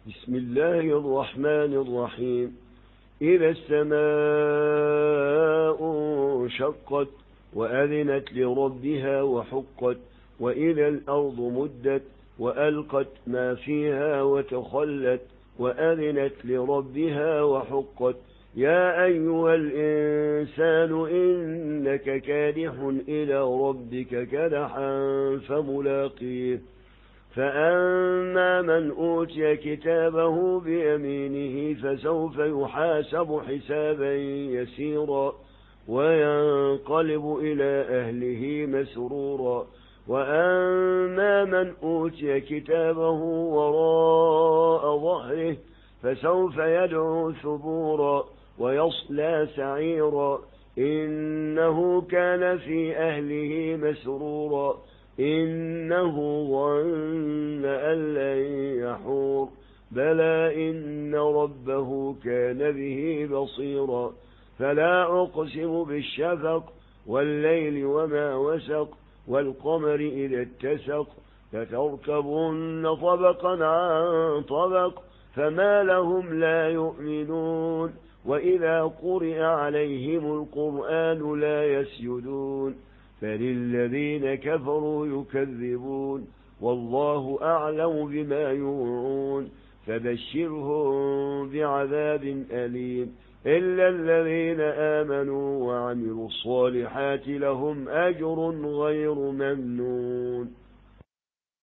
بسم الله الرحمن الرحيم. إذا السماء انشقت وأذنت لربها وحقت وإذا الأرض مدت وألقت ما فيها وتخلت وأذنت لربها وحقت. يا أيها الإنسان إنك كادح إلى ربك كدحا فملاقيه. فأما من أوتي كتابه بيمينه فسوف يحاسب حسابا يسيرا وينقلب إلى أهله مسرورا. وأما من أوتي كتابه وراء ظهره فسوف يدعو ثبورا ويصلى سعيرا إنه كان في أهله مسرورا إنه ظن أن لن يحور بلى إن ربه كان به بصيرا. فلا أقسم بالشفق والليل وما وسق والقمر إذا اتسق لتركبن طبقا عن طبق فما لهم لا يؤمنون وإذا قرئ عليهم القرآن لا يسجدون فللذين كفروا يكذبون والله أعلم بما يوعون فبشرهم بعذاب أليم إلا الذين آمنوا وعملوا الصالحات لهم أجر غير ممنون.